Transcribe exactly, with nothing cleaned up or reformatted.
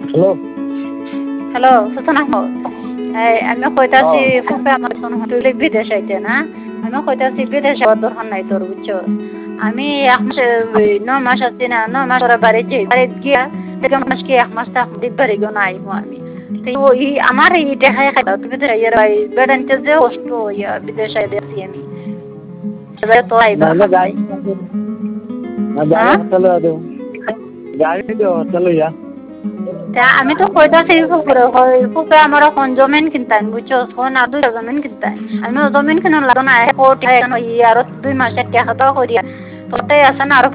Hello. Hello Sujan Ahmad. এই আমি কইতাছি ফুফে আমার শোন তুই বিদেশ আইতে না আমি কইতাছি বিদেশ যাওয়ার দরকার নাই তোর বুঝছো আমি এক মাস নয় মাস আছি না নয় মাস ওরা বাড়ি যাই বাড়ি গিয়া থেকে মাস কি এক মাস থাক দিক বাড়ি গো না আইমু আমি তো ই আমার এই দেখাই খাইতা তুমি বিদেশ আইয়ার বেড়াইতে যে কষ্ট ইয়া বিদেশ আই দেখছি আমি তো আইবা না গাড়ি না গাড়ি চলে দাও গাড়ি দাও চলে যা আমি তো কইতাছি ফুফুরে ফুফে আমার এখন জমিন কিনতেন বুঝছো ফোন আর দুইটা জমিন কিনতেন আমি জমিন কিনা লাগো না কোটি আরো দুই মাসের টাকা দাও করিয়া তোটাই আছে না আরো